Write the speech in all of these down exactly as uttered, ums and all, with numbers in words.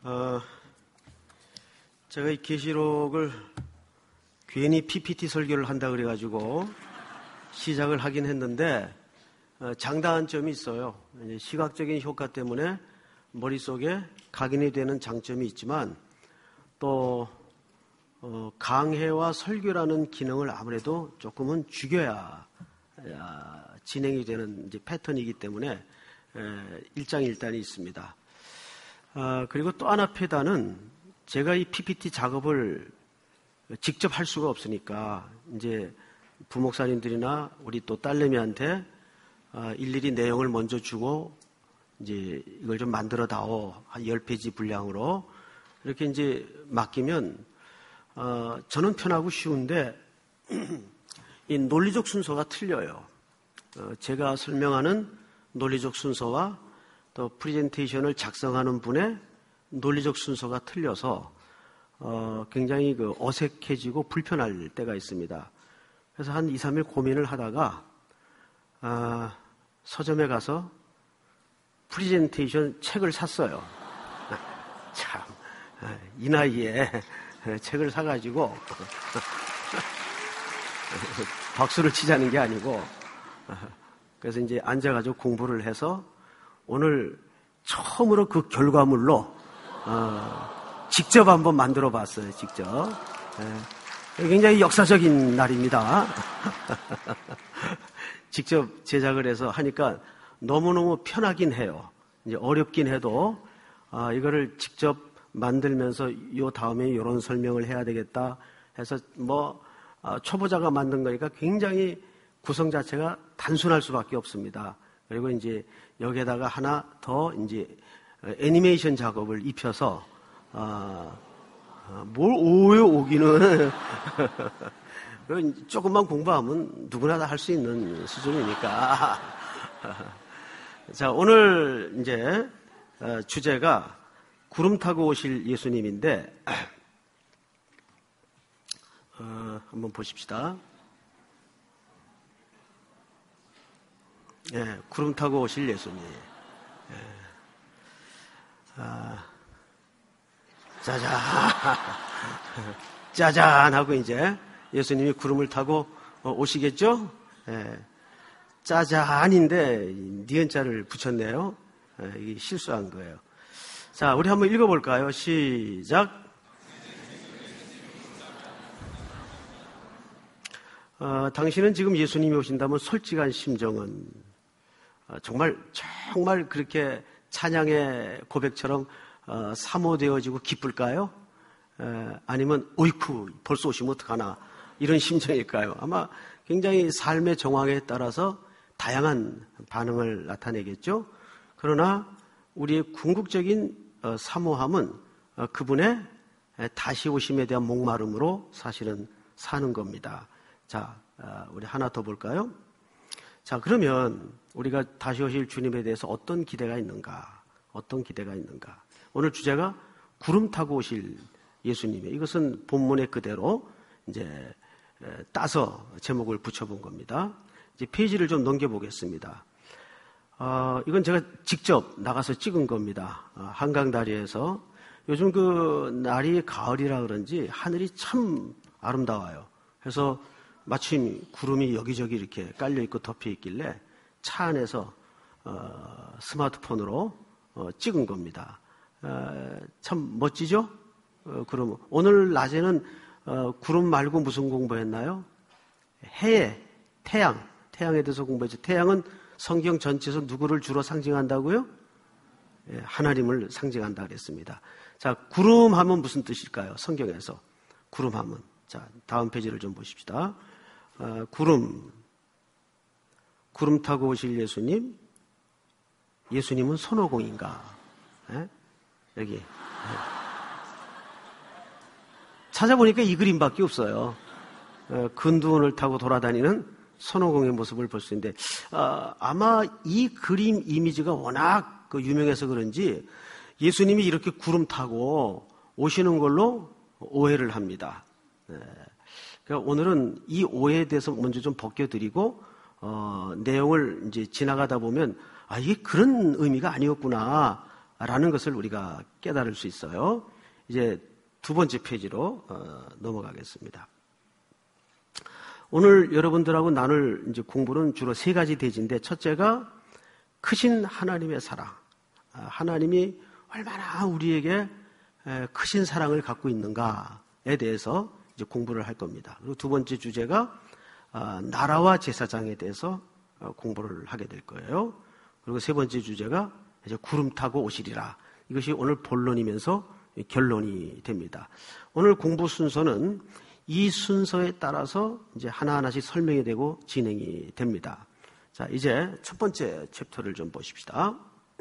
어, 제가 이 계시록을 괜히 피피티 설교를 한다 그래가지고 시작을 하긴 했는데 어, 장단한 점이 있어요. 이제 시각적인 효과 때문에 머릿속에 각인이 되는 장점이 있지만 또 어, 강해와 설교라는 기능을 아무래도 조금은 죽여야 야, 진행이 되는 이제 패턴이기 때문에 에, 일장일단이 있습니다. 아, 그리고 또 하나 패단은 제가 이 피피티 작업을 직접 할 수가 없으니까 이제 부목사님들이나 우리 또 딸내미한테 아, 일일이 내용을 먼저 주고 이제 이걸 좀 만들어 다오 한 열 페이지 분량으로 이렇게 이제 맡기면 어, 저는 편하고 쉬운데 이 논리적 순서가 틀려요. 어, 제가 설명하는 논리적 순서와 또 프레젠테이션을 작성하는 분의 논리적 순서가 틀려서 어, 굉장히 그 어색해지고 불편할 때가 있습니다. 그래서 한 이, 삼 일 고민을 하다가 아, 서점에 가서 프레젠테이션 책을 샀어요. 참, 이 나이에 책을 사가지고 박수를 치자는 게 아니고 그래서 이제 앉아가지고 공부를 해서 오늘 처음으로 그 결과물로 어, 직접 한번 만들어 봤어요. 직접. 예, 굉장히 역사적인 날입니다. 직접 제작을 해서 하니까 너무너무 편하긴 해요. 이제 어렵긴 해도 아, 이거를 직접 만들면서 요 다음에 이런 설명을 해야 되겠다 해서 뭐 아, 초보자가 만든 거니까 굉장히 구성 자체가 단순할 수밖에 없습니다. 그리고 이제 여기에다가 하나 더 이제 애니메이션 작업을 입혀서 아, 뭘 오요 오기는 조금만 공부하면 누구나 다 할 수 있는 수준이니까. 자, 오늘 이제 주제가 구름 타고 오실 예수님인데 어, 한번 보십시다. 예, 구름 타고 오실 예수님. 예. 아, 짜잔. 짜잔 하고 이제 예수님이 구름을 타고 오시겠죠? 예. 짜잔인데 니은자를 붙였네요. 예, 이게 실수한 거예요. 자, 우리 한번 읽어볼까요? 시작. 어, 당신은 지금 예수님이 오신다면 솔직한 심정은 어, 정말 정말 그렇게 찬양의 고백처럼 어, 사모되어지고 기쁠까요? 에, 아니면 어이쿠 벌써 오시면 어떡하나 이런 심정일까요? 아마 굉장히 삶의 정황에 따라서 다양한 반응을 나타내겠죠. 그러나 우리의 궁극적인 어, 사모함은 어, 그분의 다시 오심에 대한 목마름으로 사실은 사는 겁니다. 자, 어, 우리 하나 더 볼까요? 자, 그러면 우리가 다시 오실 주님에 대해서 어떤 기대가 있는가? 어떤 기대가 있는가? 오늘 주제가 구름 타고 오실 예수님의, 이것은 본문의 그대로 이제 따서 제목을 붙여본 겁니다. 이제 페이지를 좀 넘겨보겠습니다. 어, 이건 제가 직접 나가서 찍은 겁니다. 어, 한강다리에서. 요즘 그 날이 가을이라 그런지 하늘이 참 아름다워요. 그래서 마침 구름이 여기저기 이렇게 깔려있고 덮여있길래 차 안에서 어, 스마트폰으로 어, 찍은 겁니다. 어, 참 멋지죠? 어, 그럼 오늘 낮에는 어, 구름 말고 무슨 공부했나요? 해에, 태양, 태양에 대해서 공부했죠. 태양은 성경 전체에서 누구를 주로 상징한다고요? 예, 하나님을 상징한다 그랬습니다. 자, 구름 하면 무슨 뜻일까요? 성경에서 구름 하면. 자, 다음 페이지를 좀 보십시다. 어, 구름, 구름 타고 오실 예수님, 예수님은 손오공인가? 예? 여기. 예. 찾아보니까 이 그림밖에 없어요. 어, 근두원을 타고 돌아다니는 손오공의 모습을 볼 수 있는데, 어, 아마 이 그림 이미지가 워낙 그 유명해서 그런지 예수님이 이렇게 구름 타고 오시는 걸로 오해를 합니다. 네. 그러니까 오늘은 이 오해에 대해서 먼저 좀 벗겨드리고, 어, 내용을 이제 지나가다 보면, 아, 이게 그런 의미가 아니었구나 라는 것을 우리가 깨달을 수 있어요. 이제 두 번째 페이지로 어, 넘어가겠습니다. 오늘 여러분들하고 나눌 이제 공부는 주로 세 가지 대지인데, 첫째가 크신 하나님의 사랑, 하나님이 얼마나 우리에게 크신 사랑을 갖고 있는가에 대해서 이제 공부를 할 겁니다. 그리고 두 번째 주제가 나라와 제사장에 대해서 공부를 하게 될 거예요. 그리고 세 번째 주제가 이제 구름 타고 오시리라. 이것이 오늘 본론이면서 결론이 됩니다. 오늘 공부 순서는 이 순서에 따라서 이제 하나하나씩 설명이 되고 진행이 됩니다. 자, 이제 첫 번째 챕터를 좀 보십시다.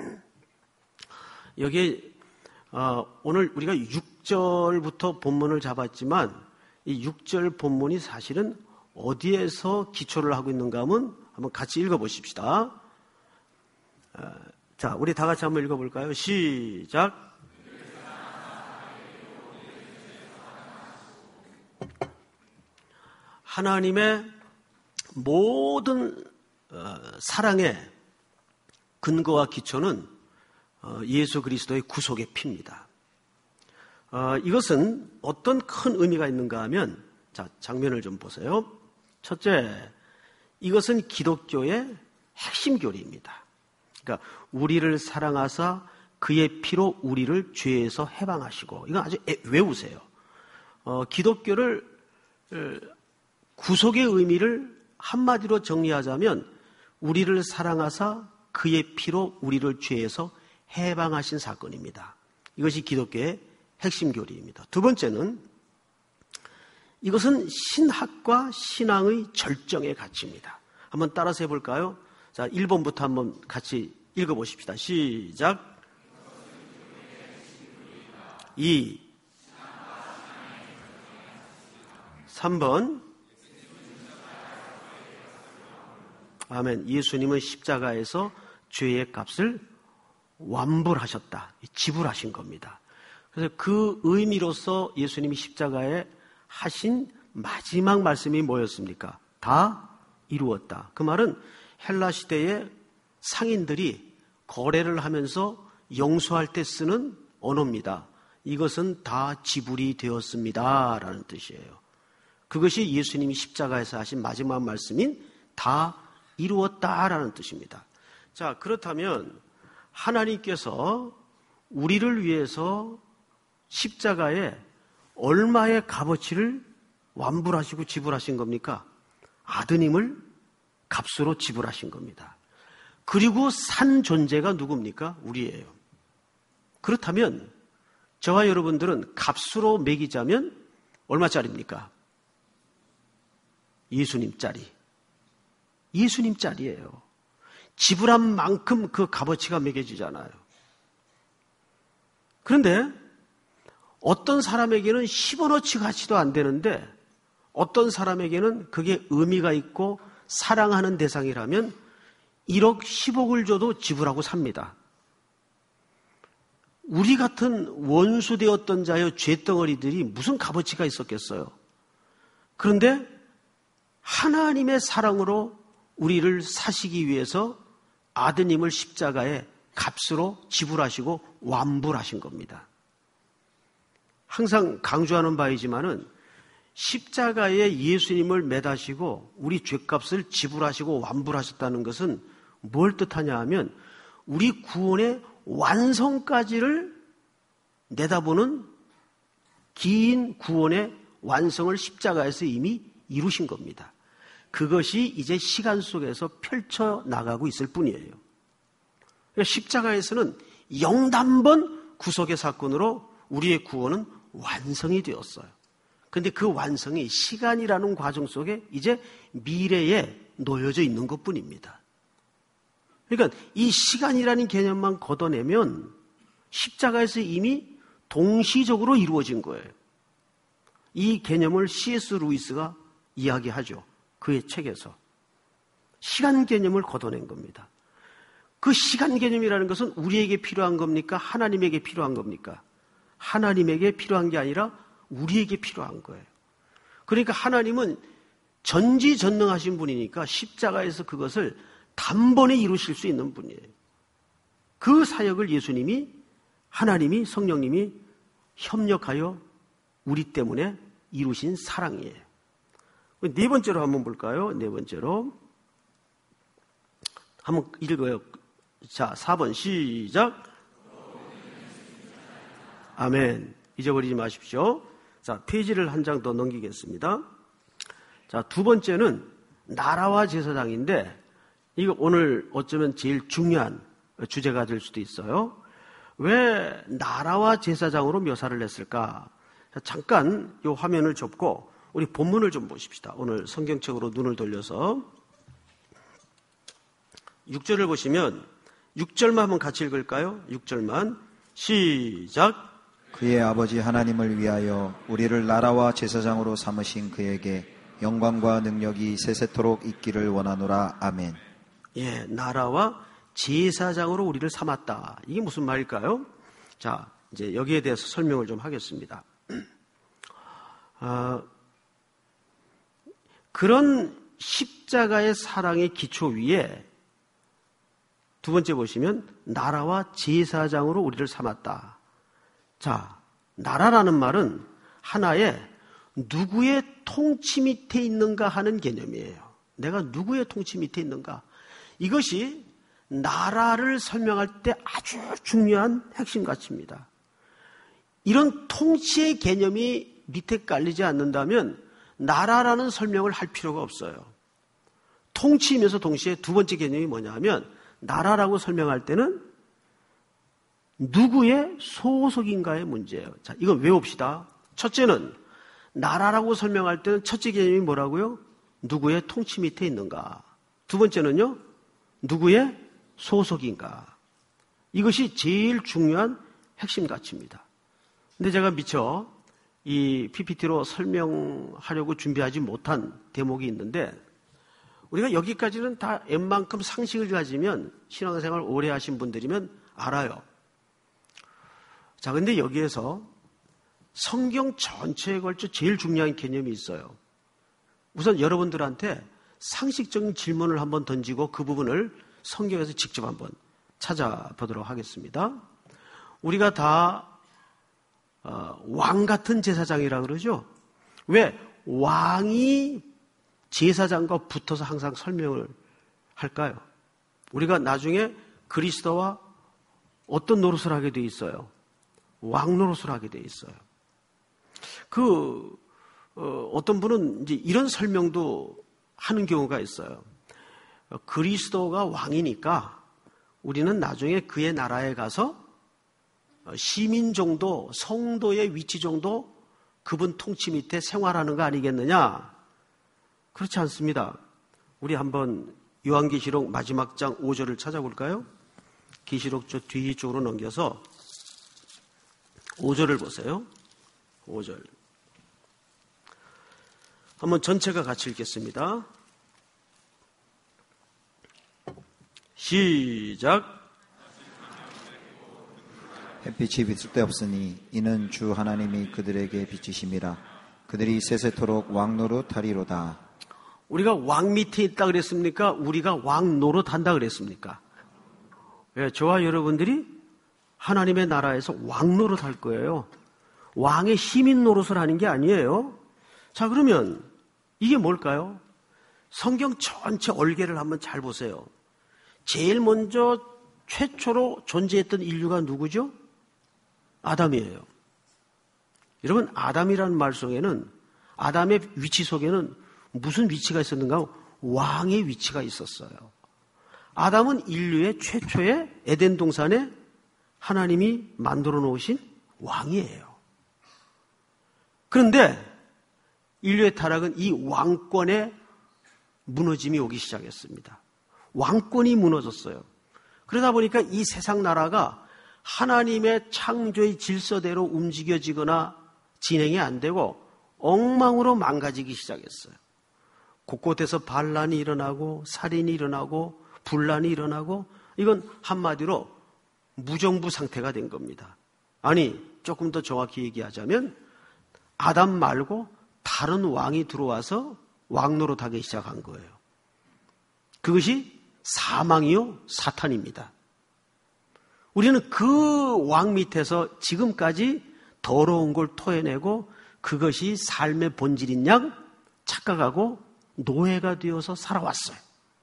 여기 어, 오늘 우리가 육 절부터 본문을 잡았지만 이 육 절 본문이 사실은 어디에서 기초를 하고 있는가 하면 한번 같이 읽어보십시다. 어, 자, 우리 다 같이 한번 읽어볼까요? 시작. 하나님의 모든 어, 사랑의 근거와 기초는 어, 예수 그리스도의 구속의 피입니다. 어, 이것은 어떤 큰 의미가 있는가 하면, 자, 장면을 좀 보세요. 첫째, 이것은 기독교의 핵심 교리입니다. 그러니까 우리를 사랑하사 그의 피로 우리를 죄에서 해방하시고, 이건 아주 애, 외우세요. 어, 기독교를 구속의 의미를 한마디로 정리하자면 우리를 사랑하사 그의 피로 우리를 죄에서 해방하신 사건입니다. 이것이 기독교의 핵심 교리입니다. 두 번째는 이것은 신학과 신앙의 절정의 가치입니다. 한번 따라서 해볼까요? 자, 일 번부터 한번 같이 읽어보십시다. 시작. 이 삼 번 아멘. 예수님은 십자가에서 죄의 값을 완불하셨다. 지불하신 겁니다. 그래서 그 의미로서 예수님이 십자가에 하신 마지막 말씀이 뭐였습니까? 다 이루었다. 그 말은 헬라 시대의 상인들이 거래를 하면서 영수할 때 쓰는 언어입니다. 이것은 다 지불이 되었습니다 라는 뜻이에요. 그것이 예수님이 십자가에서 하신 마지막 말씀인 다 이루었다라는 뜻입니다. 자, 그렇다면 하나님께서 우리를 위해서 십자가에 얼마의 값어치를 완불하시고 지불하신 겁니까? 아드님을 값으로 지불하신 겁니다. 그리고 산 존재가 누굽니까? 우리예요. 그렇다면 저와 여러분들은 값으로 매기자면 얼마짜리입니까? 예수님짜리. 예수님짜리예요. 지불한 만큼 그 값어치가 매겨지잖아요. 그런데 어떤 사람에게는 십 원어치 가치도 안 되는데 어떤 사람에게는 그게 의미가 있고 사랑하는 대상이라면 일억, 십억을 줘도 지불하고 삽니다. 우리 같은 원수되었던 자의 죄덩어리들이 무슨 값어치가 있었겠어요? 그런데 하나님의 사랑으로 우리를 사시기 위해서 아드님을 십자가에 값으로 지불하시고 완불하신 겁니다. 항상 강조하는 바이지만은 십자가에 예수님을 매다시고 우리 죄값을 지불하시고 완불하셨다는 것은 뭘 뜻하냐 하면 우리 구원의 완성까지를 내다보는 긴 구원의 완성을 십자가에서 이미 이루신 겁니다. 그것이 이제 시간 속에서 펼쳐나가고 있을 뿐이에요. 그러니까 십자가에서는 영단번 구속의 사건으로 우리의 구원은 완성이 되었어요. 그런데 그 완성이 시간이라는 과정 속에 이제 미래에 놓여져 있는 것뿐입니다. 그러니까 이 시간이라는 개념만 걷어내면 십자가에서 이미 동시적으로 이루어진 거예요. 이 개념을 씨 에스 루이스가 이야기하죠. 그의 책에서. 시간 개념을 걷어낸 겁니다. 그 시간 개념이라는 것은 우리에게 필요한 겁니까? 하나님에게 필요한 겁니까? 하나님에게 필요한 게 아니라 우리에게 필요한 거예요. 그러니까 하나님은 전지전능하신 분이니까 십자가에서 그것을 단번에 이루실 수 있는 분이에요. 그 사역을 예수님이 하나님이, 성령님이 협력하여 우리 때문에 이루신 사랑이에요. 네 번째로 한번 볼까요? 네 번째로. 한번 읽어요. 자, 사 번 시작. 아멘. 잊어버리지 마십시오. 자, 페이지를 한 장 더 넘기겠습니다. 자, 두 번째는 나라와 제사장인데, 이거 오늘 어쩌면 제일 중요한 주제가 될 수도 있어요. 왜 나라와 제사장으로 묘사를 했을까? 자, 잠깐 이 화면을 접고 우리 본문을 좀 보십시다. 오늘 성경책으로 눈을 돌려서 육 절을 보시면 육 절만 한번 같이 읽을까요? 육 절만 시작. 그의 아버지 하나님을 위하여 우리를 나라와 제사장으로 삼으신 그에게 영광과 능력이 세세토록 있기를 원하노라. 아멘. 예, 나라와 제사장으로 우리를 삼았다. 이게 무슨 말일까요? 자, 이제 여기에 대해서 설명을 좀 하겠습니다. 아, 그런 십자가의 사랑의 기초 위에 두 번째 보시면 나라와 제사장으로 우리를 삼았다. 자, 나라라는 말은 하나의 누구의 통치 밑에 있는가 하는 개념이에요. 내가 누구의 통치 밑에 있는가. 이것이 나라를 설명할 때 아주 중요한 핵심 가치입니다. 이런 통치의 개념이 밑에 깔리지 않는다면 나라라는 설명을 할 필요가 없어요. 통치이면서 동시에 두 번째 개념이 뭐냐 하면 나라라고 설명할 때는 누구의 소속인가의 문제예요. 자, 이거 외웁시다. 첫째는 나라라고 설명할 때는 첫째 개념이 뭐라고요? 누구의 통치 밑에 있는가. 두 번째는요, 누구의 소속인가. 이것이 제일 중요한 핵심 가치입니다. 근데 제가 미처 이 피피티로 설명하려고 준비하지 못한 대목이 있는데, 우리가 여기까지는 다 웬만큼 상식을 가지면 신앙생활 오래 하신 분들이면 알아요. 자, 근데 여기에서 성경 전체에 걸쳐 제일 중요한 개념이 있어요. 우선 여러분들한테 상식적인 질문을 한번 던지고 그 부분을 성경에서 직접 한번 찾아보도록 하겠습니다. 우리가 다 어, 왕 같은 제사장이라 그러죠. 왜? 왕이 제사장과 붙어서 항상 설명을 할까요? 우리가 나중에 그리스도와 어떤 노릇을 하게 돼 있어요? 왕 노릇을 하게 돼 있어요. 그 어, 어떤 분은 이제 이런 설명도 하는 경우가 있어요. 그리스도가 왕이니까 우리는 나중에 그의 나라에 가서 시민 정도, 성도의 위치 정도 그분 통치 밑에 생활하는 거 아니겠느냐? 그렇지 않습니다. 우리 한번 요한계시록 마지막 장 오 절을 찾아볼까요? 계시록 저 뒤쪽으로 넘겨서 오 절을 보세요. 오 절. 한번 전체가 같이 읽겠습니다. 시작. 햇빛이 비칠 데 없으니 이는 주 하나님이 그들에게 비치심이라. 그들이 세세토록 왕노릇 하리로다. 우리가 왕 밑에 있다 그랬습니까? 우리가 왕 노릇 한다 그랬습니까? 예, 저와 여러분들이 하나님의 나라에서 왕 노릇 할 거예요. 왕의 시민 노릇을 하는 게 아니에요. 자, 그러면 이게 뭘까요? 성경 전체 얼개를 한번 잘 보세요. 제일 먼저 최초로 존재했던 인류가 누구죠? 아담이에요. 여러분, 아담이라는 말 속에는, 아담의 위치 속에는 무슨 위치가 있었는가? 왕의 위치가 있었어요. 아담은 인류의 최초의 에덴 동산에 하나님이 만들어 놓으신 왕이에요. 그런데 인류의 타락은 이 왕권의 무너짐이 오기 시작했습니다. 왕권이 무너졌어요. 그러다 보니까 이 세상 나라가 하나님의 창조의 질서대로 움직여지거나 진행이 안 되고 엉망으로 망가지기 시작했어요. 곳곳에서 반란이 일어나고 살인이 일어나고 분란이 일어나고, 이건 한마디로 무정부 상태가 된 겁니다. 아니, 조금 더 정확히 얘기하자면 아담 말고 다른 왕이 들어와서 왕노릇하기 시작한 거예요. 그것이 사망이요 사탄입니다. 우리는 그 왕 밑에서 지금까지 더러운 걸 토해내고 그것이 삶의 본질인 양 착각하고 노예가 되어서 살아왔어요.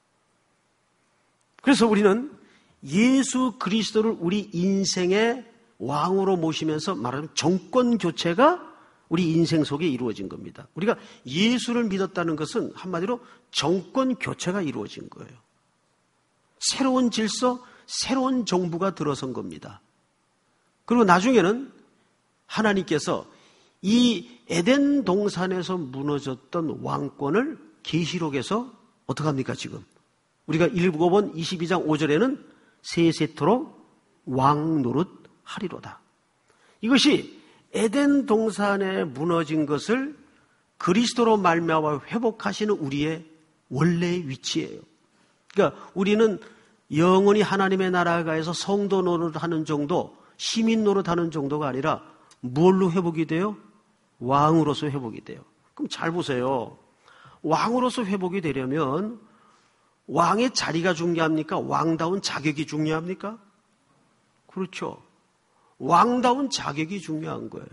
그래서 우리는 예수 그리스도를 우리 인생의 왕으로 모시면서 말하면 정권 교체가 우리 인생 속에 이루어진 겁니다. 우리가 예수를 믿었다는 것은 한마디로 정권 교체가 이루어진 거예요. 새로운 질서, 새로운 정부가 들어선 겁니다. 그리고 나중에는 하나님께서 이 에덴 동산에서 무너졌던 왕권을 계시록에서 어떻게 합니까 지금? 우리가 읽어본 이십이 장 오 절에는 세세토록 왕 노릇 하리로다. 이것이 에덴 동산에 무너진 것을 그리스도로 말미암아 회복하시는 우리의 원래의 위치예요. 그러니까 우리는 영원히 하나님의 나라가에서 성도 노릇하는 정도, 시민 노릇하는 정도가 아니라 뭘로 회복이 돼요? 왕으로서 회복이 돼요. 그럼 잘 보세요. 왕으로서 회복이 되려면 왕의 자리가 중요합니까? 왕다운 자격이 중요합니까? 그렇죠. 왕다운 자격이 중요한 거예요.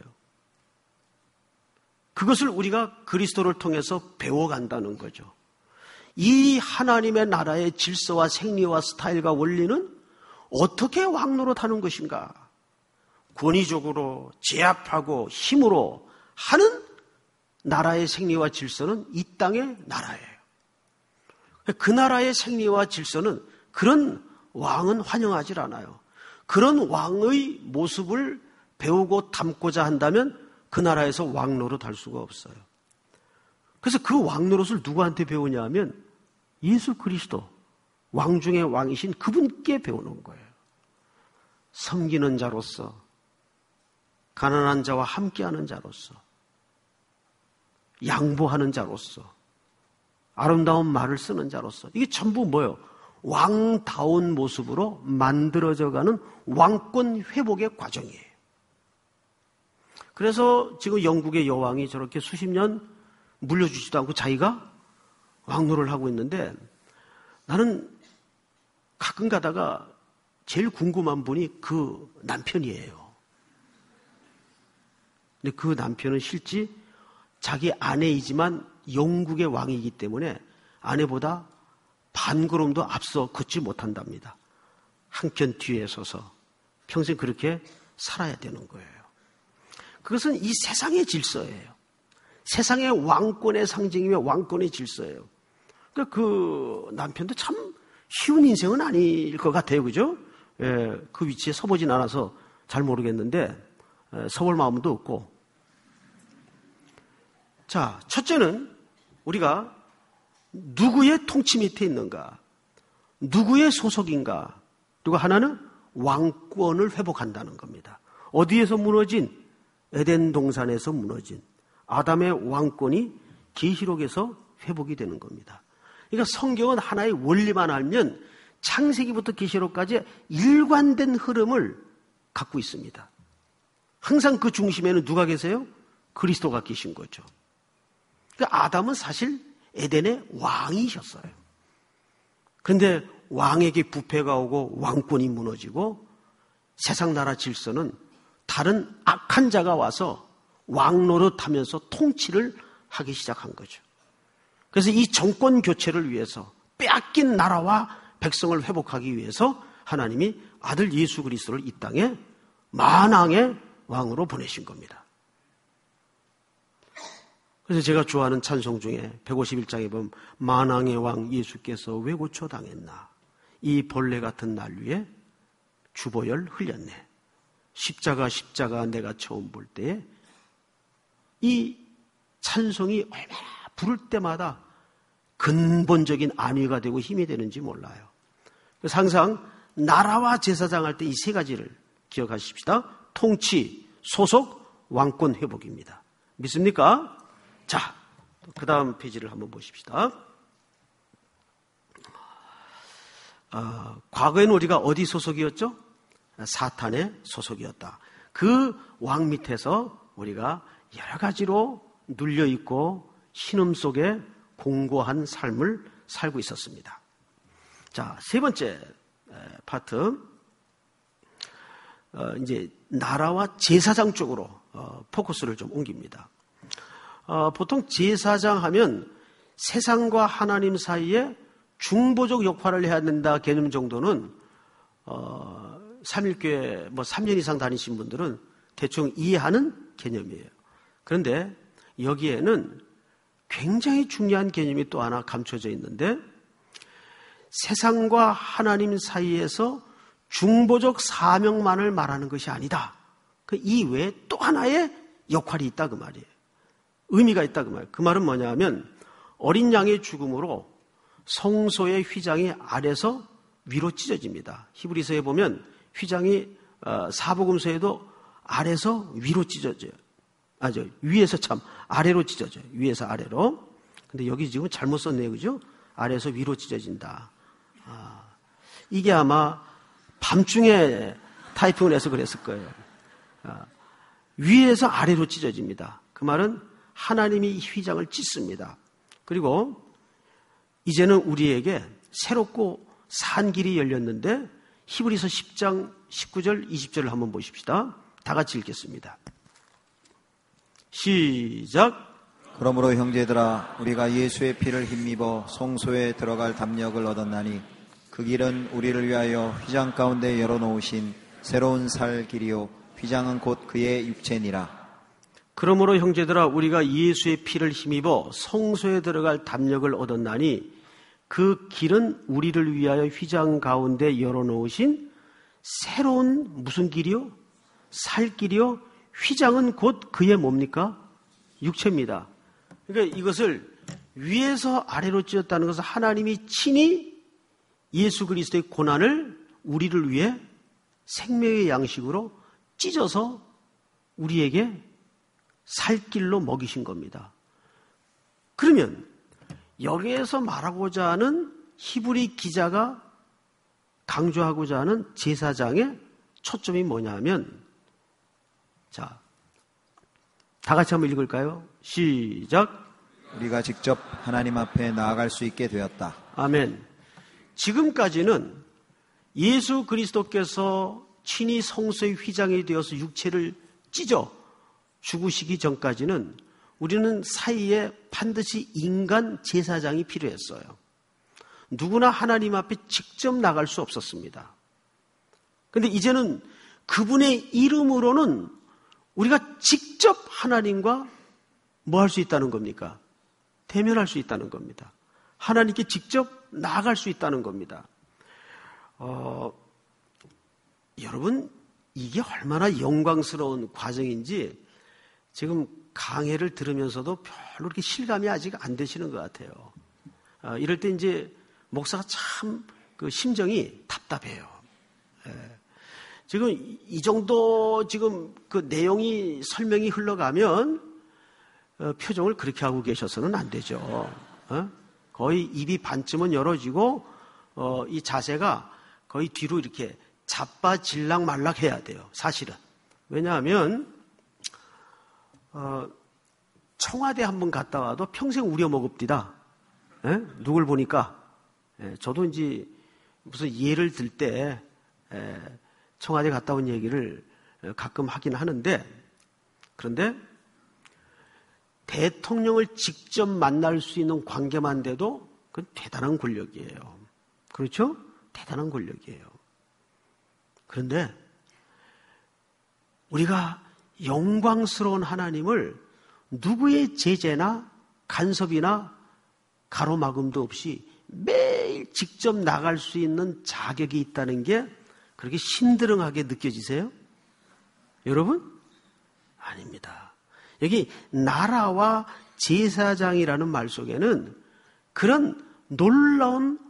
그것을 우리가 그리스도를 통해서 배워간다는 거죠. 이 하나님의 나라의 질서와 생리와 스타일과 원리는 어떻게 왕노릇하는 것인가? 권위적으로 제압하고 힘으로 하는 나라의 생리와 질서는 이 땅의 나라예요. 그 나라의 생리와 질서는 그런 왕은 환영하지 않아요. 그런 왕의 모습을 배우고 담고자 한다면 그 나라에서 왕노릇 할 수가 없어요. 그래서 그 왕노릇을 누구한테 배우냐 하면 예수 그리스도, 왕 중의 왕이신 그분께 배우는 거예요. 섬기는 자로서, 가난한 자와 함께하는 자로서, 양보하는 자로서, 아름다운 말을 쓰는 자로서, 이게 전부 뭐예요? 왕다운 모습으로 만들어져가는 왕권 회복의 과정이에요. 그래서 지금 영국의 여왕이 저렇게 수십 년 물려주지도 않고 자기가 왕노를 하고 있는데, 나는 가끔 가다가 제일 궁금한 분이 그 남편이에요. 근데 그 남편은 실제 자기 아내이지만 영국의 왕이기 때문에 아내보다 반 걸음도 앞서 걷지 못한답니다. 한켠 뒤에 서서 평생 그렇게 살아야 되는 거예요. 그것은 이 세상의 질서예요. 세상의 왕권의 상징이며 왕권의 질서예요. 그러니까 그 남편도 참 쉬운 인생은 아닐 것 같아요. 그죠? 예, 그 위치에 서보진 않아서 잘 모르겠는데 예, 서볼 마음도 없고. 자, 첫째는 우리가 누구의 통치 밑에 있는가? 누구의 소속인가? 그리고 하나는 왕권을 회복한다는 겁니다. 어디에서 무너진? 에덴 동산에서 무너진 아담의 왕권이 계시록에서 회복이 되는 겁니다. 그러니까 성경은 하나의 원리만 알면 창세기부터 계시록까지 일관된 흐름을 갖고 있습니다. 항상 그 중심에는 누가 계세요? 그리스도가 계신 거죠. 그러니까 아담은 사실 에덴의 왕이셨어요. 그런데 왕에게 부패가 오고 왕권이 무너지고 세상 나라 질서는 다른 악한 자가 와서 왕노릇하면서 통치를 하기 시작한 거죠. 그래서 이 정권 교체를 위해서 빼앗긴 나라와 백성을 회복하기 위해서 하나님이 아들 예수 그리스도를 이 땅에 만왕의 왕으로 보내신 겁니다. 그래서 제가 좋아하는 찬송 중에 백오십일 장에 보면 만왕의 왕 예수께서 왜 고초당했나? 이 벌레 같은 날 위에 주보혈 흘렸네. 십자가 십자가 내가 처음 볼 때에 이 찬송이 얼마나 부를 때마다 근본적인 안위가 되고 힘이 되는지 몰라요. 그래서 항상 나라와 제사장 할 때 이 세 가지를 기억하십시다. 통치, 소속, 왕권 회복입니다. 믿습니까? 자, 그 다음 페이지를 한번 보십시다. 어, 과거에는 우리가 어디 소속이었죠? 사탄의 소속이었다. 그 왕 밑에서 우리가 여러 가지로 눌려있고 신음 속에 공고한 삶을 살고 있었습니다. 자, 세 번째 파트. 어, 이제 나라와 제사장 쪽으로 어, 포커스를 좀 옮깁니다. 어, 보통 제사장 하면 세상과 하나님 사이에 중보적 역할을 해야 된다 개념 정도는 어, 삼일교회 뭐 삼 년 이상 다니신 분들은 대충 이해하는 개념이에요. 그런데 여기에는 굉장히 중요한 개념이 또 하나 감춰져 있는데, 세상과 하나님 사이에서 중보적 사명만을 말하는 것이 아니다. 그 이외에 또 하나의 역할이 있다 그 말이에요. 의미가 있다 그 말이에요. 그 말은 뭐냐 하면, 어린 양의 죽음으로 성소의 휘장이 아래서 위로 찢어집니다. 히브리서에 보면 휘장이 사복음서에도 아래서 위로 찢어져요. 아, 저 위에서 참 아래로 찢어져요. 위에서 아래로. 근데 여기 지금 잘못 썼네요, 그죠? 아래에서 위로 찢어진다. 아, 이게 아마 밤중에 타이핑을 해서 그랬을 거예요. 아, 위에서 아래로 찢어집니다. 그 말은 하나님이 이 휘장을 찢습니다. 그리고 이제는 우리에게 새롭고 산 길이 열렸는데, 히브리서 십 장 십구 절 이십 절을 한번 보십시다. 다 같이 읽겠습니다. 시작. 그러므로 형제들아, 우리가 예수의 피를 힘입어 성소에 들어갈 담력을 얻었나니 그 길은 우리를 위하여 휘장 가운데 열어놓으신 새로운 살 길이요 휘장은 곧 그의 육체니라. 그러므로 형제들아, 우리가 예수의 피를 힘입어 성소에 들어갈 담력을 얻었나니 그 길은 우리를 위하여 휘장 가운데 열어놓으신 새로운 무슨 길이요? 살 길이요? 휘장은 곧 그의 뭡니까? 육체입니다. 그러니까 이것을 위에서 아래로 찢었다는 것은 하나님이 친히 예수 그리스도의 고난을 우리를 위해 생명의 양식으로 찢어서 우리에게 살 길로 먹이신 겁니다. 그러면 여기에서 말하고자 하는 히브리 기자가 강조하고자 하는 제사장의 초점이 뭐냐 하면, 자, 다 같이 한번 읽을까요? 시작. 우리가 직접 하나님 앞에 나아갈 수 있게 되었다. 아멘. 지금까지는 예수 그리스도께서 친히 성소의 휘장이 되어서 육체를 찢어 죽으시기 전까지는 우리는 사이에 반드시 인간 제사장이 필요했어요. 누구나 하나님 앞에 직접 나갈 수 없었습니다. 그런데 이제는 그분의 이름으로는 우리가 직접 하나님과 뭐 할 수 있다는 겁니까? 대면할 수 있다는 겁니다. 하나님께 직접 나아갈 수 있다는 겁니다. 어, 여러분, 이게 얼마나 영광스러운 과정인지 지금 강해를 들으면서도 별로 그렇게 실감이 아직 안 되시는 것 같아요. 어, 이럴 때 이제 목사가 참 그 심정이 답답해요. 예. 지금 이 정도 지금 그 내용이 설명이 흘러가면 어, 표정을 그렇게 하고 계셔서는 안 되죠. 어? 거의 입이 반쯤은 열어지고 어, 이 자세가 거의 뒤로 이렇게 자빠질락 말락 해야 돼요. 사실은. 왜냐하면 어, 청와대 한번 갔다 와도 평생 우려먹읍디다. 에? 누굴 보니까. 에, 저도 이제 무슨 예를 들 때 청와대 갔다 온 얘기를 가끔 하긴 하는데, 그런데 대통령을 직접 만날 수 있는 관계만 돼도 그건 대단한 권력이에요. 그렇죠? 대단한 권력이에요. 그런데 우리가 영광스러운 하나님을 누구의 제재나 간섭이나 가로막음도 없이 매일 직접 나갈 수 있는 자격이 있다는 게 그렇게 신드렁하게 느껴지세요? 여러분? 아닙니다. 여기 나라와 제사장이라는 말 속에는 그런 놀라운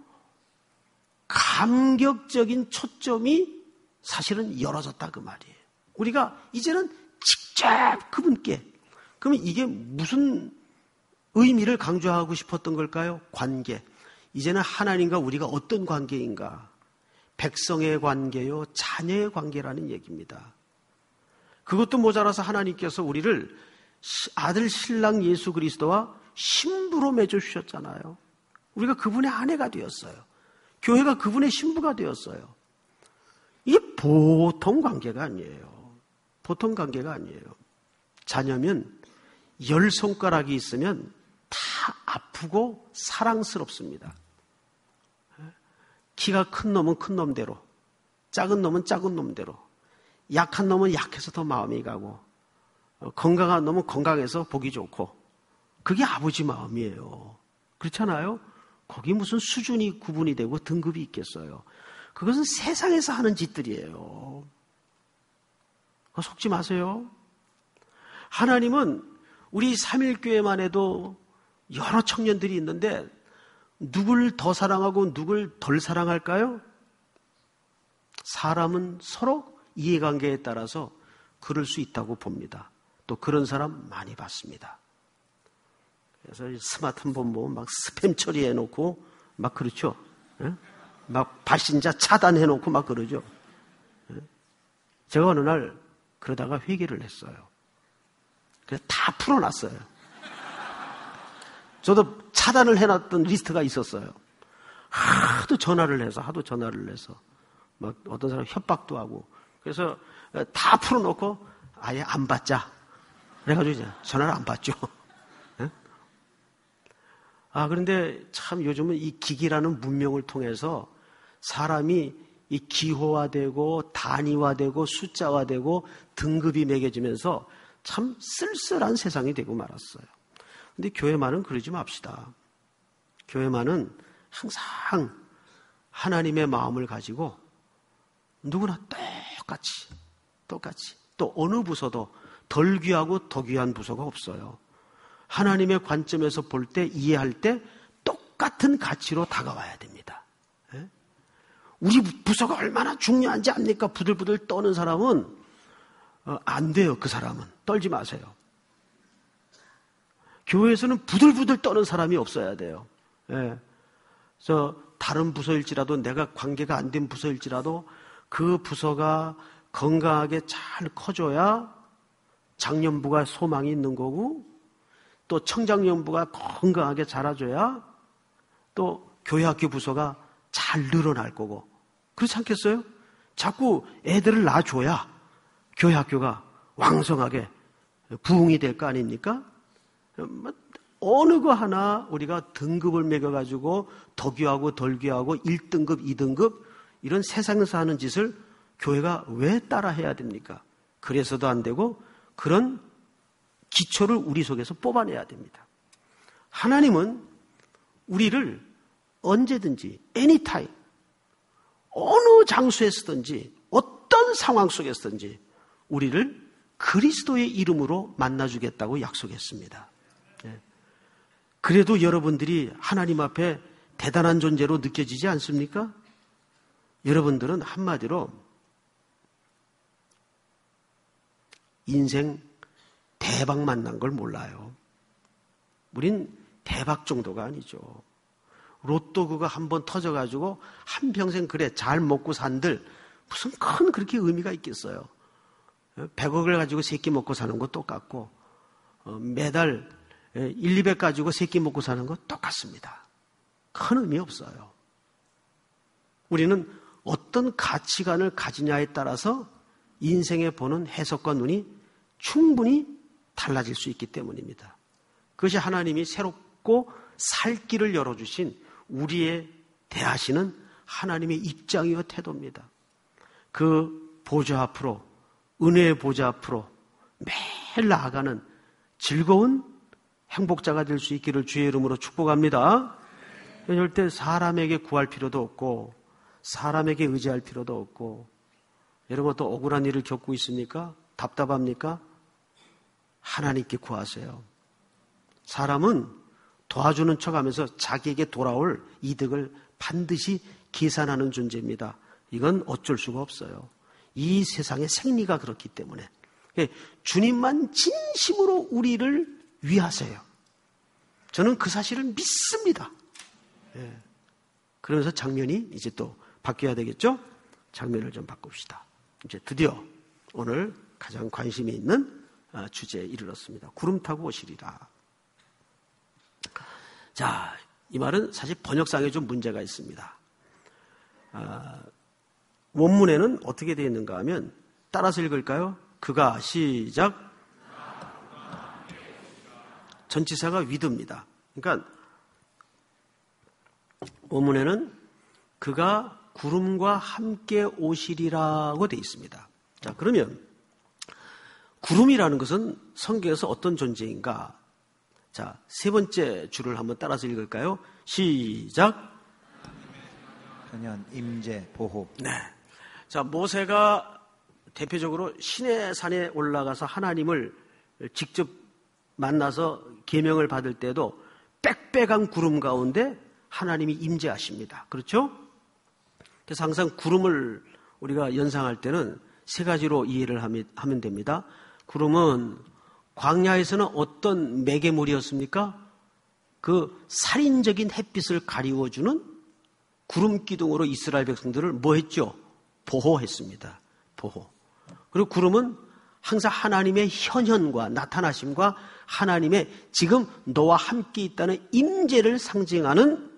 감격적인 초점이 사실은 열어졌다 그 말이에요. 우리가 이제는 직접 그분께, 그러면 이게 무슨 의미를 강조하고 싶었던 걸까요? 관계. 이제는 하나님과 우리가 어떤 관계인가? 백성의 관계요, 자녀의 관계라는 얘기입니다. 그것도 모자라서 하나님께서 우리를 아들 신랑 예수 그리스도와 신부로 맺어주셨잖아요. 우리가 그분의 아내가 되었어요. 교회가 그분의 신부가 되었어요. 이게 보통 관계가 아니에요. 보통 관계가 아니에요. 자녀면 열 손가락이 있으면 다 아프고 사랑스럽습니다. 키가 큰 놈은 큰 놈대로, 작은 놈은 작은 놈대로, 약한 놈은 약해서 더 마음이 가고, 건강한 놈은 건강해서 보기 좋고, 그게 아버지 마음이에요. 그렇잖아요? 거기 무슨 수준이 구분이 되고 등급이 있겠어요. 그것은 세상에서 하는 짓들이에요. 그거 속지 마세요. 하나님은 우리 삼일교회만 해도 여러 청년들이 있는데 누굴 더 사랑하고 누굴 덜 사랑할까요? 사람은 서로 이해관계에 따라서 그럴 수 있다고 봅니다. 또 그런 사람 많이 봤습니다. 그래서 스마트폰 보면 막 스팸 처리해놓고 막 그렇죠. 예? 막 발신자 차단해놓고 막 그러죠. 예? 제가 어느 날 그러다가 회개를 했어요. 그래서 다 풀어놨어요. 저도 차단을 해놨던 리스트가 있었어요. 하도 전화를 해서 하도 전화를 해서 막 어떤 사람 협박도 하고 그래서 다 풀어놓고 아예 안 받자. 그래가지고 이제 전화를 안 받죠. 네? 아 그런데 참 요즘은 이 기기라는 문명을 통해서 사람이 이 기호화되고 단위화되고 숫자화되고 등급이 매겨지면서 참 쓸쓸한 세상이 되고 말았어요. 근데 교회만은 그러지 맙시다. 교회만은 항상 하나님의 마음을 가지고 누구나 똑같이 똑같이 또 어느 부서도 덜 귀하고 더 귀한 부서가 없어요. 하나님의 관점에서 볼 때 이해할 때 똑같은 가치로 다가와야 됩니다. 예? 우리 부서가 얼마나 중요한지 압니까? 부들부들 떠는 사람은 어, 안 돼요. 그 사람은 떨지 마세요. 교회에서는 부들부들 떠는 사람이 없어야 돼요. 예. 그래서 다른 부서일지라도 내가 관계가 안 된 부서일지라도 그 부서가 건강하게 잘 커져야 장년부가 소망이 있는 거고 또 청장년부가 건강하게 자라줘야 또 교회학교 부서가 잘 늘어날 거고 그렇지 않겠어요? 자꾸 애들을 낳아줘야 교회학교가 왕성하게 부흥이 될 거 아닙니까? 어느 거 하나 우리가 등급을 매겨가지고 더 귀하고 덜 귀하고 일 등급, 이 등급 이런 세상에서 하는 짓을 교회가 왜 따라 해야 됩니까? 그래서도 안 되고 그런 기초를 우리 속에서 뽑아내야 됩니다. 하나님은 우리를 언제든지 anytime 어느 장소에 서든지 어떤 상황 속에 서든지 우리를 그리스도의 이름으로 만나주겠다고 약속했습니다. 그래도 여러분들이 하나님 앞에 대단한 존재로 느껴지지 않습니까? 여러분들은 한마디로 인생 대박 만난 걸 몰라요. 우린 대박 정도가 아니죠. 로또 그거 한번 터져가지고 한평생 그래 잘 먹고 산들 무슨 큰 그렇게 의미가 있겠어요. 백억을 가지고 세 끼 먹고 사는 거 똑같고 매달 일, 이백 가지고 세 끼 먹고 사는 거 똑같습니다. 큰 의미 없어요. 우리는 어떤 가치관을 가지냐에 따라서 인생에 보는 해석과 눈이 충분히 달라질 수 있기 때문입니다. 그것이 하나님이 새롭고 살 길을 열어주신 우리의 대하시는 하나님의 입장이요 태도입니다. 그 보좌 앞으로 은혜의 보좌 앞으로 매일 나아가는 즐거운 행복자가 될 수 있기를 주의 이름으로 축복합니다. 이럴 때 사람에게 구할 필요도 없고 사람에게 의지할 필요도 없고 여러분 또 억울한 일을 겪고 있습니까? 답답합니까? 하나님께 구하세요. 사람은 도와주는 척하면서 자기에게 돌아올 이득을 반드시 계산하는 존재입니다. 이건 어쩔 수가 없어요. 이 세상의 생리가 그렇기 때문에 주님만 진심으로 우리를 위하세요. 저는 그 사실을 믿습니다. 예. 그러면서 장면이 이제 또 바뀌어야 되겠죠? 장면을 좀 바꿉시다. 이제 드디어 오늘 가장 관심이 있는 주제에 이르렀습니다. 구름 타고 오시리라. 자, 이 말은 사실 번역상에 좀 문제가 있습니다. 아, 원문에는 어떻게 되어 있는가 하면 따라서 읽을까요? 그가 시작 전치사가 위드입니다. 그러니까 원문에는 그가 구름과 함께 오시리라고 되어 있습니다. 자, 그러면 구름이라는 것은 성경에서 어떤 존재인가? 자, 세 번째 줄을 한번 따라서 읽을까요? 시작. 현현, 임재, 보호. 네. 자, 모세가 대표적으로 시내 산에 올라가서 하나님을 직접 만나서 계명을 받을 때도 빽빽한 구름 가운데 하나님이 임재하십니다. 그렇죠? 그래서 항상 구름을 우리가 연상할 때는 세 가지로 이해를 하면 됩니다. 구름은 광야에서는 어떤 매개물이었습니까? 그 살인적인 햇빛을 가리워주는 구름 기둥으로 이스라엘 백성들을 뭐 했죠? 보호했습니다. 보호. 그리고 구름은 항상 하나님의 현현과 나타나심과 하나님의 지금 너와 함께 있다는 임재를 상징하는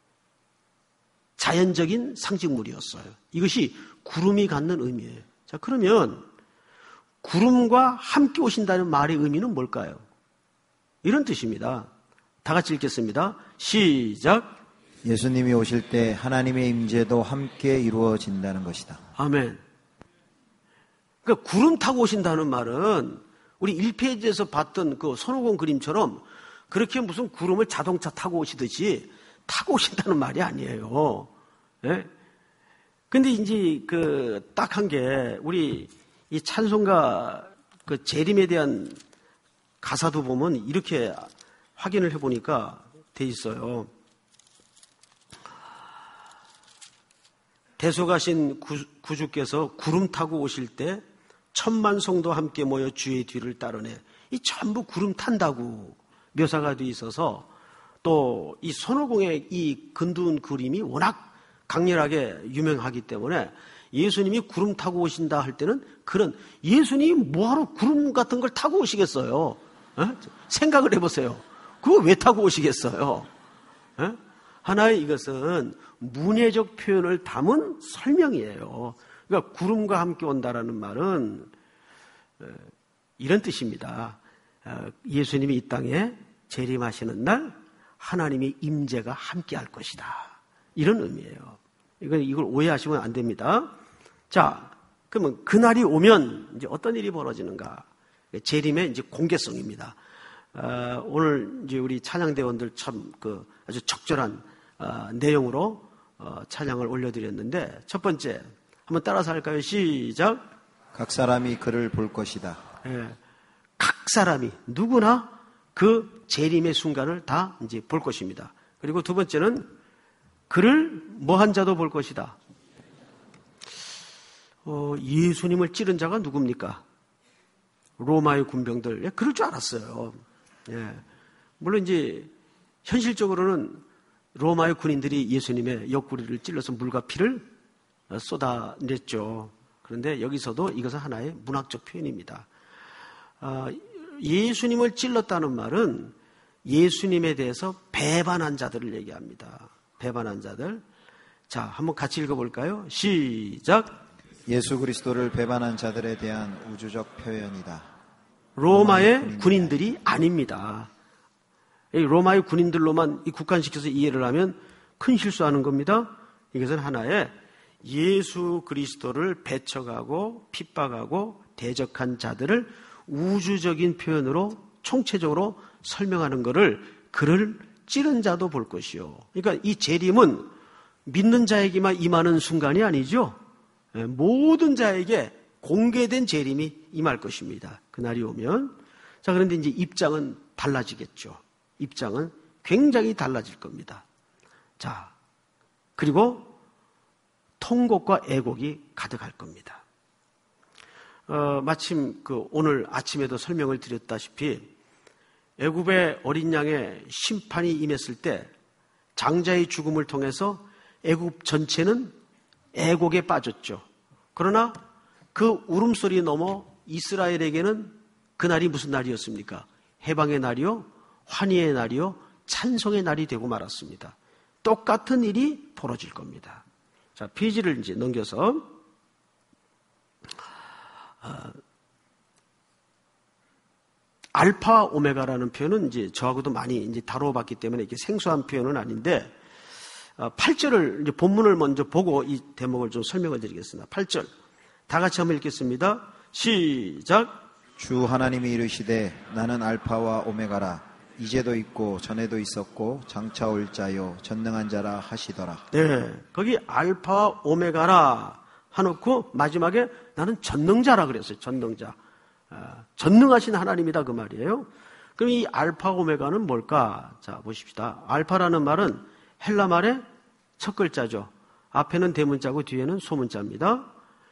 자연적인 상징물이었어요. 이것이 구름이 갖는 의미예요. 자, 그러면 구름과 함께 오신다는 말의 의미는 뭘까요? 이런 뜻입니다. 다 같이 읽겠습니다. 시작. 예수님이 오실 때 하나님의 임재도 함께 이루어진다는 것이다. 아멘. 그러니까 구름 타고 오신다는 말은 우리 일 페이지에서 봤던 그 손오공 그림처럼 그렇게 무슨 구름을 자동차 타고 오시듯이 타고 오신다는 말이 아니에요. 예? 근데 이제 그 딱 한 게 우리 이 찬송가 그 재림에 대한 가사도 보면 이렇게 확인을 해보니까 돼 있어요. 대속하신 구주께서 구름 타고 오실 때 천만 성도 함께 모여 주의 뒤를 따르네. 이 전부 구름 탄다고 묘사가 돼 있어서 또 이 손오공의 이 근두운 그림이 워낙 강렬하게 유명하기 때문에 예수님이 구름 타고 오신다 할 때는 그런 예수님이 뭐하러 구름 같은 걸 타고 오시겠어요? 에? 생각을 해보세요. 그거 왜 타고 오시겠어요? 에? 하나의 이것은 문예적 표현을 담은 설명이에요. 그러니까 구름과 함께 온다라는 말은 이런 뜻입니다. 예수님이 이 땅에 재림하시는 날 하나님의 임재가 함께 할 것이다. 이런 의미예요. 이걸, 이걸 오해하시면 안 됩니다. 자, 그러면 그날이 오면 이제 어떤 일이 벌어지는가? 재림의 이제 공개성입니다. 어, 오늘 이제 우리 찬양대원들 참 그 아주 적절한 어, 내용으로 어, 찬양을 올려드렸는데 첫 번째 한번 따라서 할까요? 시작. 각 사람이 그를 볼 것이다. 예, 각 사람이 누구나 그 재림의 순간을 다 이제 볼 것입니다. 그리고 두 번째는 그를 뭐한 자도 볼 것이다. 어, 예수님을 찌른 자가 누굽니까? 로마의 군병들. 예, 그럴 줄 알았어요. 예. 물론 이제 현실적으로는 로마의 군인들이 예수님의 옆구리를 찔러서 물과 피를 쏟아냈죠. 그런데 여기서도 이것은 하나의 문학적 표현입니다. 어, 예수님을 찔렀다는 말은 예수님에 대해서 배반한 자들을 얘기합니다. 배반한 자들. 자, 한번 같이 읽어볼까요? 시작. 예수 그리스도를 배반한 자들에 대한 우주적 표현이다. 로마의 군인들이, 군인들이 아닙니다. 이 로마의 군인들로만 이 국한시켜서 이해를 하면 큰 실수하는 겁니다. 이것은 하나의 예수 그리스도를 배척하고 핍박하고 대적한 자들을 우주적인 표현으로 총체적으로 설명하는 것을 그를 찌른 자도 볼 것이요. 그러니까 이 재림은 믿는 자에게만 임하는 순간이 아니죠. 모든 자에게 공개된 재림이 임할 것입니다. 그날이 오면. 자, 그런데 이제 입장은 달라지겠죠. 입장은 굉장히 달라질 겁니다. 자, 그리고 통곡과 애곡이 가득할 겁니다. 어, 마침 그 오늘 아침에도 설명을 드렸다시피 애굽의 어린 양의 심판이 임했을 때 장자의 죽음을 통해서 애굽 전체는 애곡에 빠졌죠. 그러나 그 울음소리 넘어 이스라엘에게는 그날이 무슨 날이었습니까? 해방의 날이요, 환희의 날이요, 찬송의 날이 되고 말았습니다. 똑같은 일이 벌어질 겁니다. 자, 페이지를 이제 넘겨서 알파 오메가라는 표현은 이제 저하고도 많이 이제 다뤄봤기 때문에 이렇게 생소한 표현은 아닌데, 팔 절을 이제 본문을 먼저 보고 이 대목을 좀 설명을 드리겠습니다. 팔 절. 다 같이 한번 읽겠습니다. 시작. 주 하나님이 이르시되 나는 알파와 오메가라. 이제도 있고 전에도 있었고 장차 올 자요 전능한 자라 하시더라. 네, 거기 알파 오메가라 하놓고 마지막에 나는 전능자라 그랬어요. 전능자. 아, 전능하신 하나님이다 그 말이에요. 그럼 이 알파 오메가는 뭘까? 자, 보십시다. 알파라는 말은 헬라 말의 첫 글자죠. 앞에는 대문자고 뒤에는 소문자입니다.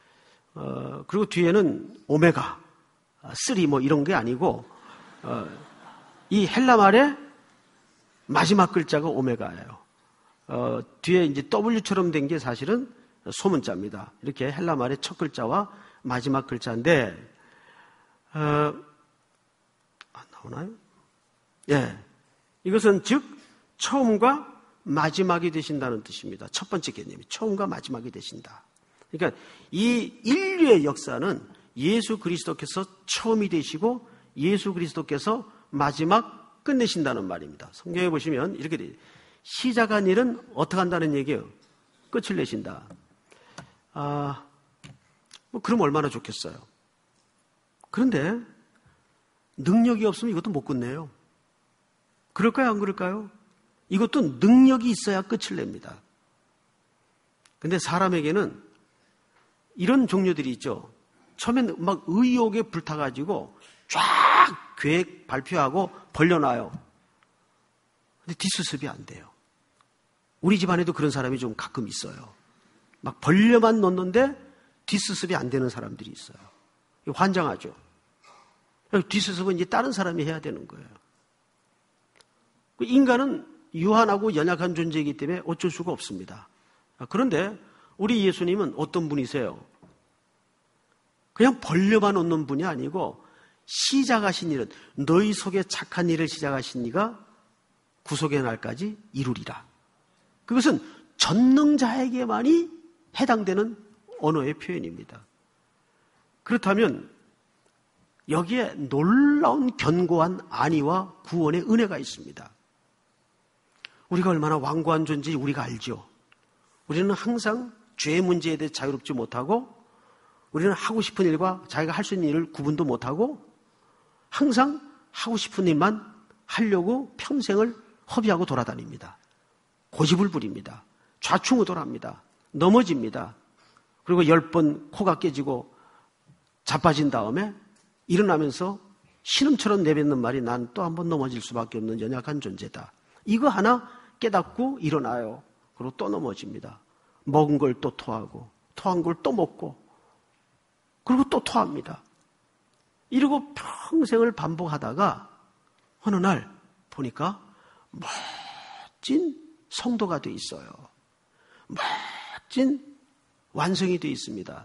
어, 그리고 뒤에는 오메가, 쓰리 뭐 이런 게 아니고 어, 이 헬라 말의 마지막 글자가 오메가예요. 어, 뒤에 이제 W처럼 된 게 사실은 소문자입니다. 이렇게 헬라 말의 첫 글자와 마지막 글자인데, 어, 안 나오나요? 예. 이것은 즉, 처음과 마지막이 되신다는 뜻입니다. 첫 번째 개념이 처음과 마지막이 되신다. 그러니까 이 인류의 역사는 예수 그리스도께서 처음이 되시고 예수 그리스도께서 마지막 끝내신다는 말입니다. 성경에 보시면 이렇게 돼요. 시작한 일은 어떻게 한다는 얘기예요? 끝을 내신다. 아, 뭐 그럼 얼마나 좋겠어요. 그런데 능력이 없으면 이것도 못 끝내요. 그럴까요? 안 그럴까요? 이것도 능력이 있어야 끝을 냅니다. 근데 사람에게는 이런 종류들이 있죠. 처음엔 막 의욕에 불타가지고 쫙 계획 발표하고 벌려놔요. 근데 뒷수습이 안 돼요. 우리 집안에도 그런 사람이 좀 가끔 있어요. 막 벌려만 놓는데 뒷수습이 안 되는 사람들이 있어요. 환장하죠. 뒷수습은 이제 다른 사람이 해야 되는 거예요. 인간은 유한하고 연약한 존재이기 때문에 어쩔 수가 없습니다. 그런데 우리 예수님은 어떤 분이세요? 그냥 벌려만 놓는 분이 아니고 시작하신 일은 너희 속에 착한 일을 시작하신 이가 구속의 날까지 이루리라. 그것은 전능자에게만이 해당되는 언어의 표현입니다. 그렇다면 여기에 놀라운 견고한 안위와 구원의 은혜가 있습니다. 우리가 얼마나 완고한 존재인지 우리가 알죠. 우리는 항상 죄의 문제에 대해 자유롭지 못하고 우리는 하고 싶은 일과 자기가 할 수 있는 일을 구분도 못하고 항상 하고 싶은 일만 하려고 평생을 허비하고 돌아다닙니다. 고집을 부립니다. 좌충우돌합니다. 넘어집니다. 그리고 열 번 코가 깨지고 자빠진 다음에 일어나면서 신음처럼 내뱉는 말이 난 또 한 번 넘어질 수밖에 없는 연약한 존재다. 이거 하나 깨닫고 일어나요. 그리고 또 넘어집니다. 먹은 걸 또 토하고 토한 걸 또 먹고 그리고 또 토합니다. 이러고 평생을 반복하다가 어느 날 보니까 멋진 성도가 돼 있어요. 멋진 완성이 돼 있습니다.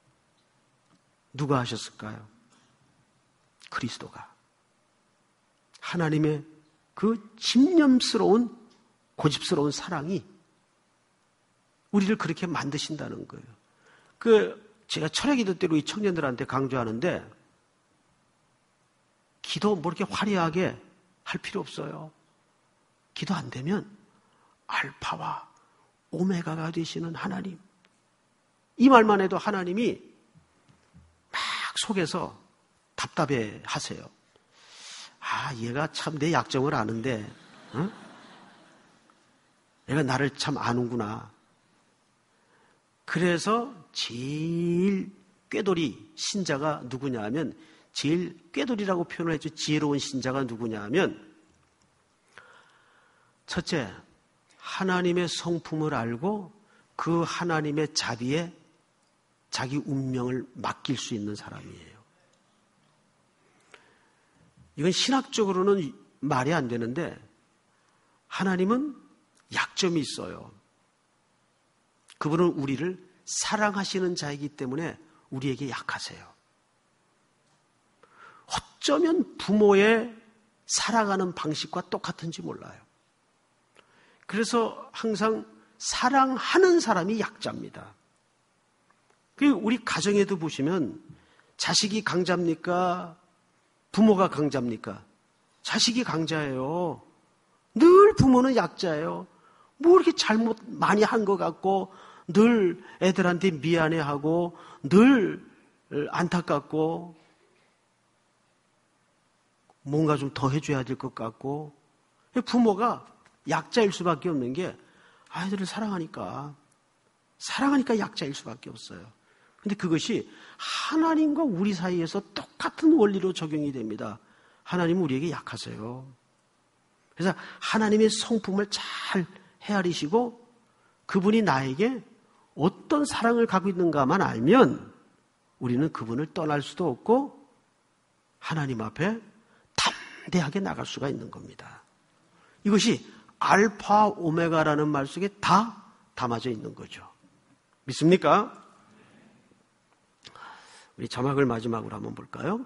누가 하셨을까요? 그리스도가. 하나님의 그 집념스러운 고집스러운 사랑이 우리를 그렇게 만드신다는 거예요. 그 제가 철야기도 때로 이 청년들한테 강조하는데 기도 뭐 이렇게 화려하게 할 필요 없어요. 기도 안 되면 알파와 오메가가 되시는 하나님. 이 말만 해도 하나님이 막 속에서 답답해 하세요. 아, 얘가 참 내 약점을 아는데, 어? 얘가 나를 참 아는구나. 그래서 제일 꾀돌이 신자가 누구냐 하면 제일 꾀돌이라고 표현을 했죠. 지혜로운 신자가 누구냐 하면 첫째, 하나님의 성품을 알고 그 하나님의 자비에 자기 운명을 맡길 수 있는 사람이에요. 이건 신학적으로는 말이 안 되는데 하나님은 약점이 있어요. 그분은 우리를 사랑하시는 자이기 때문에 우리에게 약하세요. 어쩌면 부모의 살아가는 방식과 똑같은지 몰라요. 그래서 항상 사랑하는 사람이 약자입니다. 우리 가정에도 보시면 자식이 강자입니까? 부모가 강자입니까? 자식이 강자예요. 늘 부모는 약자예요. 뭐 이렇게 잘못 많이 한 것 같고 늘 애들한테 미안해하고 늘 안타깝고 뭔가 좀 더 해줘야 될 것 같고 부모가 약자일 수밖에 없는 게 아이들을 사랑하니까 사랑하니까 약자일 수밖에 없어요. 근데 그것이 하나님과 우리 사이에서 똑같은 원리로 적용이 됩니다. 하나님은 우리에게 약하세요. 그래서 하나님의 성품을 잘 헤아리시고 그분이 나에게 어떤 사랑을 갖고 있는가만 알면 우리는 그분을 떠날 수도 없고 하나님 앞에 담대하게 나갈 수가 있는 겁니다. 이것이 알파 오메가라는 말 속에 다 담아져 있는 거죠. 믿습니까? 우리 자막을 마지막으로 한번 볼까요?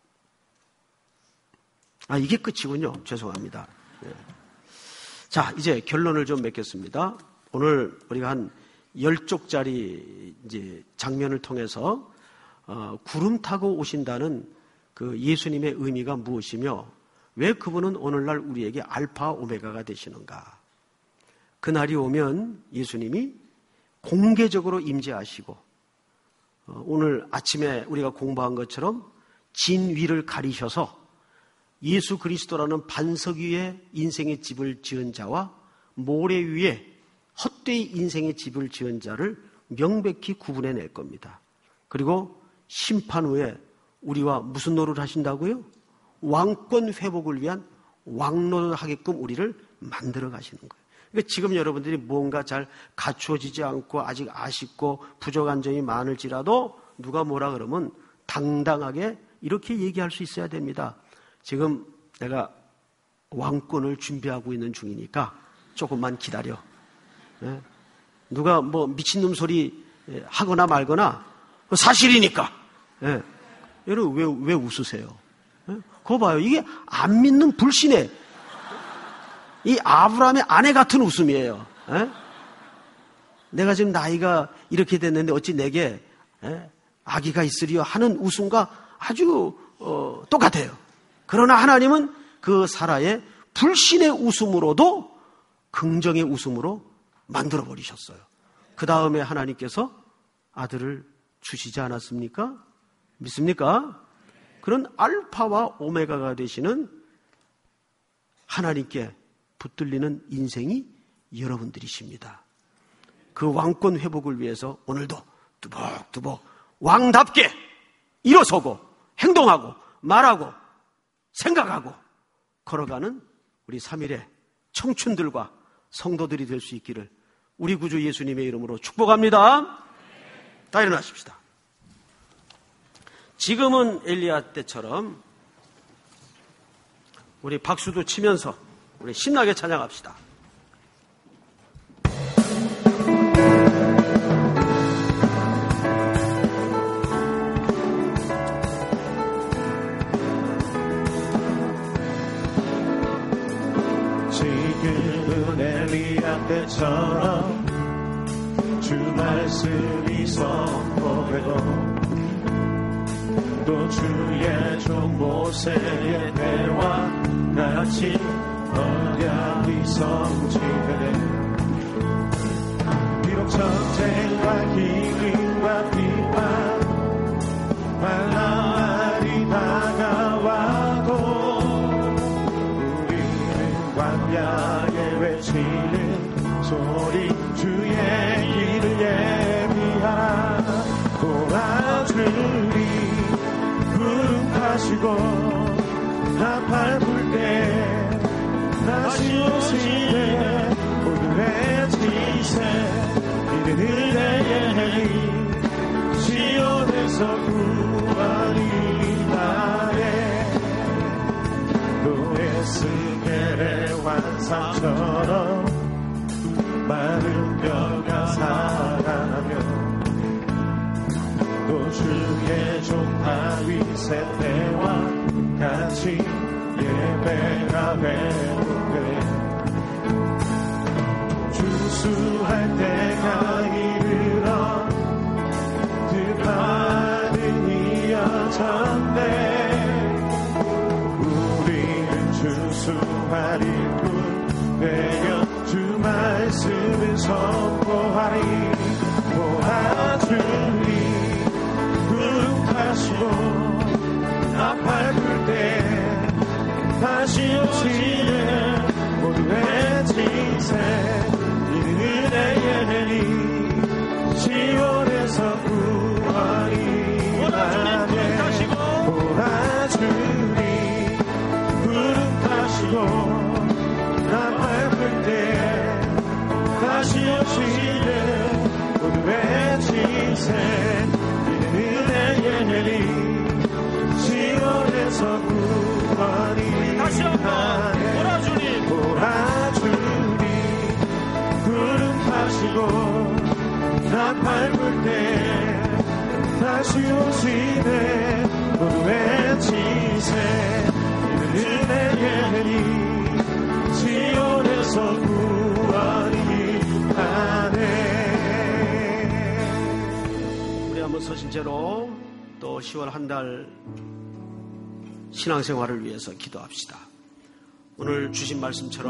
아, 이게 끝이군요. 죄송합니다. 네. 자, 이제 결론을 좀 맺겠습니다. 오늘 우리가 한 열 쪽짜리 이제 장면을 통해서 어, 구름 타고 오신다는 그 예수님의 의미가 무엇이며 왜 그분은 오늘날 우리에게 알파 오메가가 되시는가? 그날이 오면 예수님이 공개적으로 임재하시고 어, 오늘 아침에 우리가 공부한 것처럼 진위를 가리셔서 예수 그리스도라는 반석 위에 인생의 집을 지은 자와 모래 위에 헛되이 인생의 집을 지은 자를 명백히 구분해 낼 겁니다. 그리고 심판 후에 우리와 무슨 노릇을 하신다고요? 왕권 회복을 위한 왕노를 하게끔 우리를 만들어 가시는 거예요. 그러니까 지금 여러분들이 뭔가 잘 갖추어지지 않고 아직 아쉽고 부족한 점이 많을지라도 누가 뭐라 그러면 당당하게 이렇게 얘기할 수 있어야 됩니다. 지금 내가 왕권을 준비하고 있는 중이니까 조금만 기다려. 네? 누가 뭐 미친놈 소리 하거나 말거나 사실이니까. 네. 여러분 왜, 왜 웃으세요? 네? 그거 봐요. 이게 안 믿는 불신의 이 아브라함의 아내 같은 웃음이에요. 네? 내가 지금 나이가 이렇게 됐는데 어찌 내게 네? 아기가 있으리요 하는 웃음과 아주 어, 똑같아요. 그러나 하나님은 그 사라의 불신의 웃음으로도 긍정의 웃음으로 만들어버리셨어요. 그 다음에 하나님께서 아들을 주시지 않았습니까? 믿습니까? 그런 알파와 오메가가 되시는 하나님께 붙들리는 인생이 여러분들이십니다. 그 왕권 회복을 위해서 오늘도 뚜벅뚜벅 왕답게 일어서고 행동하고 말하고 생각하고 걸어가는 우리 삼일의 청춘들과 성도들이 될 수 있기를 우리 구주 예수님의 이름으로 축복합니다. 다 일어나십시다. 지금은 엘리야 때처럼 우리 박수도 치면서 우리 신나게 찬양합시다. 지금은 엘리야 때처럼 주 말씀이 선포되고 또 주의 종 모세의 때와 같이 언약이 성취되네. 비록 전쟁과 기근과 비판 만날이 다가와도 우리는 광야에 외치는 소리 주의 길을 예비하라. 고아들이 구름 타시고 나팔 불 때 다시 오시네. 오늘의 지세 이르는 내의 시온에서 구원이 나네. 노예 스겔의 환상처럼 마른 뼈가 살아나며 또 주의 종 다윗의 때와 같이 예배가 되는데 주수할 때가 이르러 그 받은 이여 순수한 일꾼 되어 주 말씀을 선포하리. 도와주리 구름 타시고 나 밟을 때 다시 오시는 모두의 진생 은혜의 리 시온에서 구원이 나네. 도와주리 구름 타시고 나 밟을 때 다시 오시는 모두의 진생 은혜의 리 시온에서 구원이 다시 한번 돌아주니 돌아주니 구름 타시고 나 밟을 때 다시 오시네 모두의 지세 은혜의 리 시온에서 구원이 하네. 우리 한번 서신 채로 또 시월 한 달 신앙생활을 위해서 기도합시다. 오늘 주신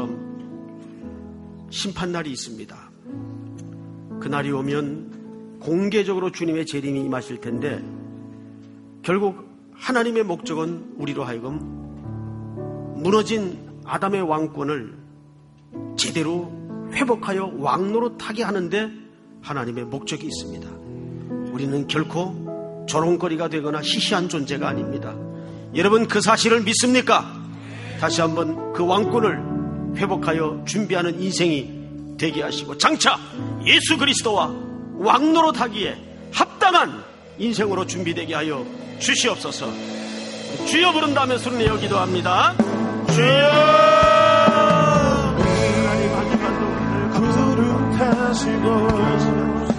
말씀처럼 심판날이 있습니다. 그날이 오면 공개적으로 주님의 재림이 임하실 텐데 결국 하나님의 목적은 우리로 하여금 무너진 아담의 왕권을 제대로 회복하여 왕노릇하게 하는데 하나님의 목적이 있습니다. 우리는 결코 조롱거리가 되거나 시시한 존재가 아닙니다. 여러분 그 사실을 믿습니까? 다시 한번 그 왕권을 회복하여 준비하는 인생이 되게 하시고 장차 예수 그리스도와 왕노릇하기에 합당한 인생으로 준비되게 하여 주시옵소서. 주여 부른다 하면 손을 내어 기도합니다. 주여 구름 타시고